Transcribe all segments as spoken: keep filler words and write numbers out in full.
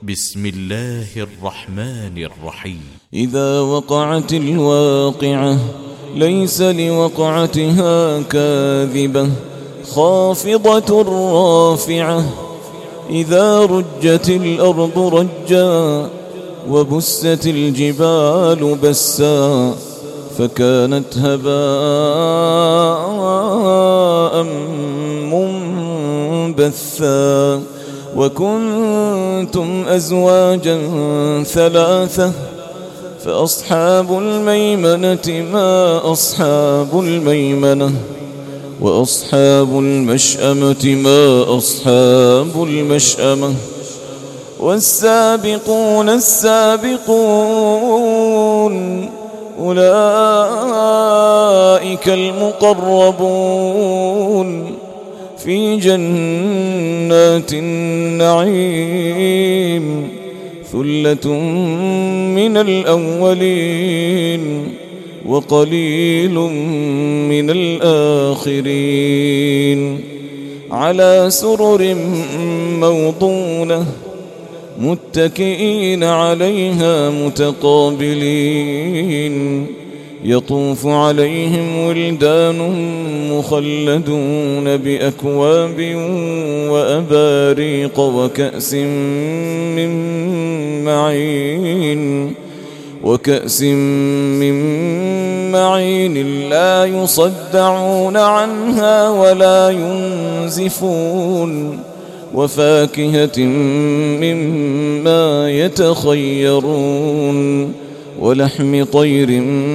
بسم الله الرحمن الرحيم. إذا وقعت الواقعة ليس لوقعتها كاذبة خافضة رافعة. إذا رجت الأرض رجا وبست الجبال بسا فكانت هباء منبثا. وكنتم أزواجا ثلاثة فأصحاب الميمنة ما أصحاب الميمنة وأصحاب المشأمة ما أصحاب المشأمة. والسابقون السابقون أولئك المقربون في جنات النعيم ثلة من الأولين وقليل من الآخرين. على سرر موضونة متكئين عليها متقابلين. يطوف عليهم ولدان مخلدون بأكواب وأباريق وكأس من معين وكأس من معين لا يصدعون عنها ولا ينزفون. وفاكهة مما يتخيرون ولحم طير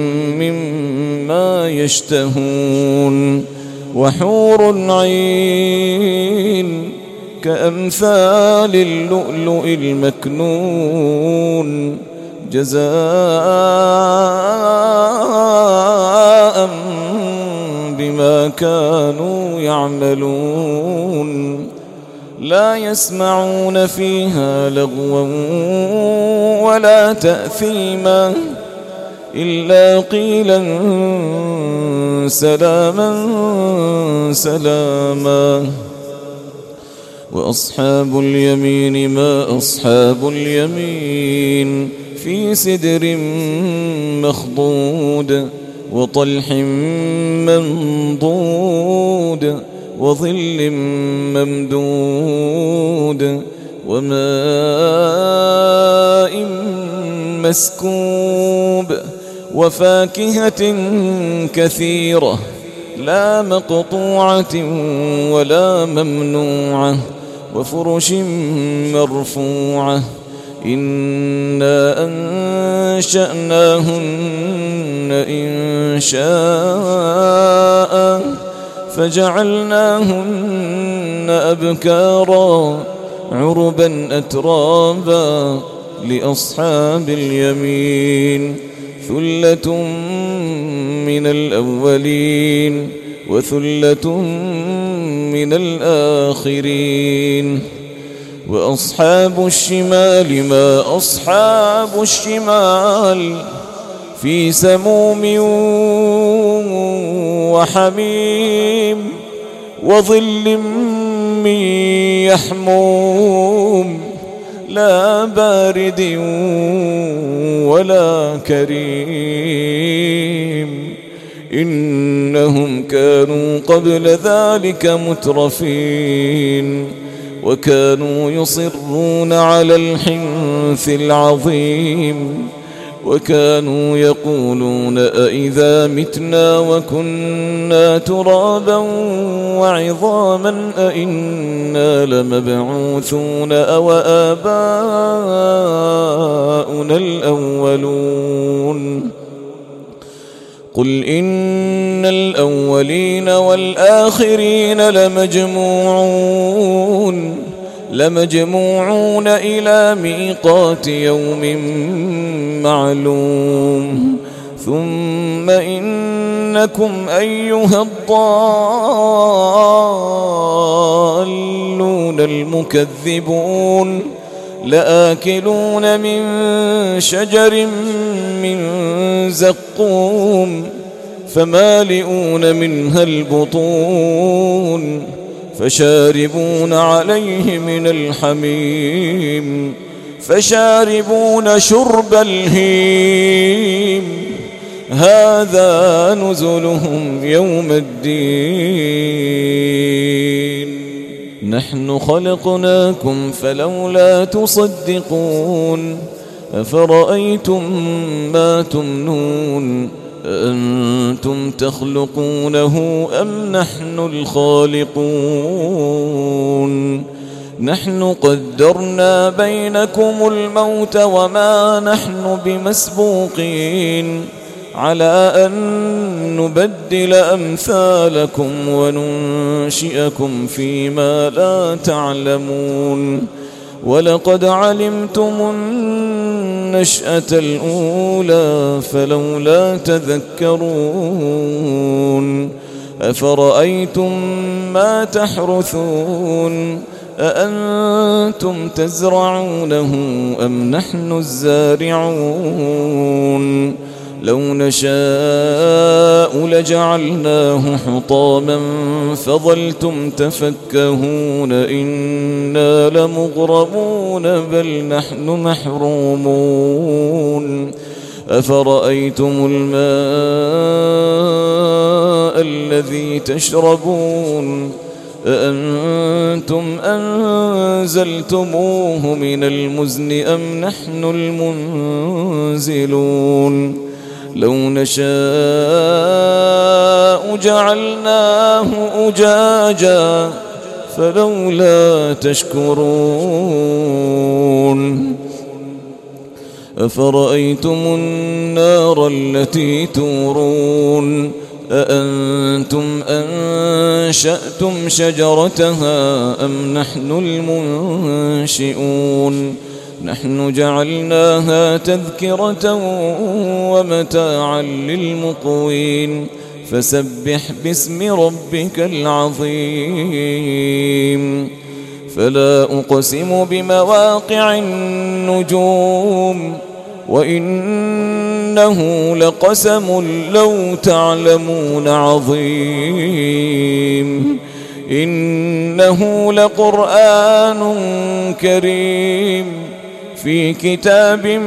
مما يشتهون. وحور عين كأمثال اللؤلؤ المكنون جزاء بما كانوا يعملون. لا يسمعون فيها لغوا ولا تأثيما إلا قيلا سلاما سلاما. وأصحاب اليمين ما أصحاب اليمين في سدر مخضود وطلح منضود وظل ممدود وماء مسكوب وفاكهة كثيرة لا مقطوعة ولا ممنوعة وفرش مرفوعة. إنا أنشأناهن إن شاء فجعلناهن أبكارا عربا أترابا لأصحاب اليمين ثلة من الأولين وثلة من الآخرين. وأصحاب الشمال ما أصحاب الشمال في سموم وحميم وظل من يحموم لا بارد ولا كريم. إنهم كانوا قبل ذلك مترفين وكانوا يصرون على الحنث العظيم وكانوا يقولون أئذا متنا وكنا ترابا وعظاما أئنا لمبعوثون أو آباؤنا الأولون. قل إن الأولين والآخرين لمجموعون لمجموعون إلى ميقات يوم معلوم. ثم إنكم أيها الضالون المكذبون لآكلون من شجر من زقوم فمالئون منها البطون فشاربون عليه من الحميم فشاربون شرب الهيم هذا نزلهم يوم الدين نحن خلقناكم فلولا تصدقون أفرأيتم ما تمنون أأنتم تخلقونه أم نحن الخالقون نحن قدرنا بينكم الموت وما نحن بمسبوقين على أن نبدل أمثالكم وننشئكم فيما لا تعلمون ولقد علمتم النشأة الأولى فلولا تذكرون أفرأيتم ما تحرثون أأنتم تزرعونه أم نحن الزارعون لو نشاء لجعلناه حطاما فظلتم تفكهون إنا لمغرمون بل نحن محرومون أفرأيتم الماء الذي تشربون أأنتم أنزلتموه من المزن أم نحن المنزلون لو نشاء جعلناه أجاجا فلولا تشكرون أفرأيتم النار التي تورون أأنتم أنشأتم شجرتها أم نحن المنشئون نحن جعلناها تذكرة ومتاعا للمقوين فسبح باسم ربك العظيم فلا أقسم بمواقع النجوم وإنه لقسم لو تعلمون عظيم إنه لقرآن كريم في كتاب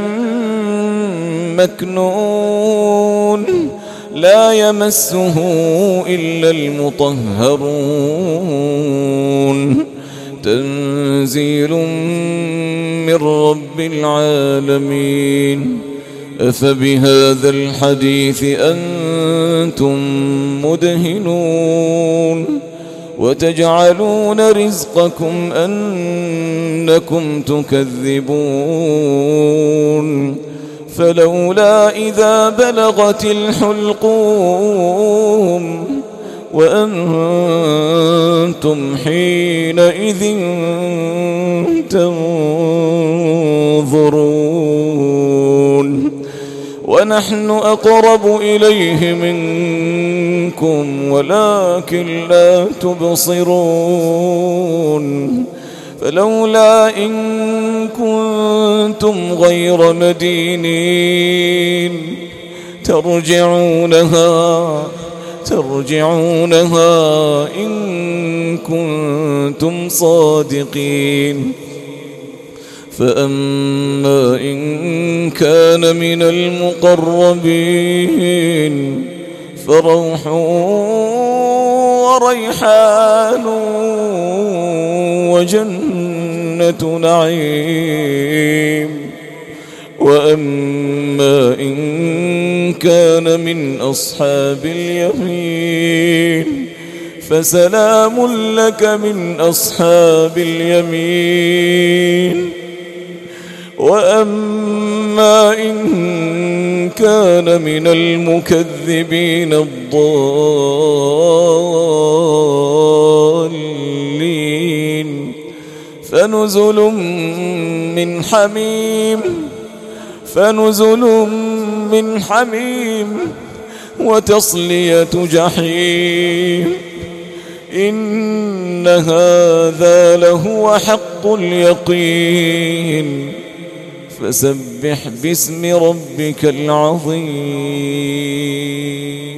مكنون لا يمسه إلا المطهرون تنزيل من رب العالمين أفبهذا الحديث أنتم مدهنون وتجعلون رزقكم أنكم تكذبون فلولا إذا بلغت الحلقوم وأنتم حينئذ تنظرون ونحن أقرب إليه منكم ولكن لا تبصرون فلولا إن كنتم غير مدينين ترجعونها ترجعونها إن كنتم صادقين فأما إن كان من المقربين فروح وريحان وجنة نعيم وأما إن كان من أصحاب اليمين فسلام لك من أصحاب اليمين وأما إن كان من المكذبين الضالين فنزل من حميم فنزل من حميم وتصلية جحيم إن هذا لهو حق اليقين فسبح باسم ربك العظيم.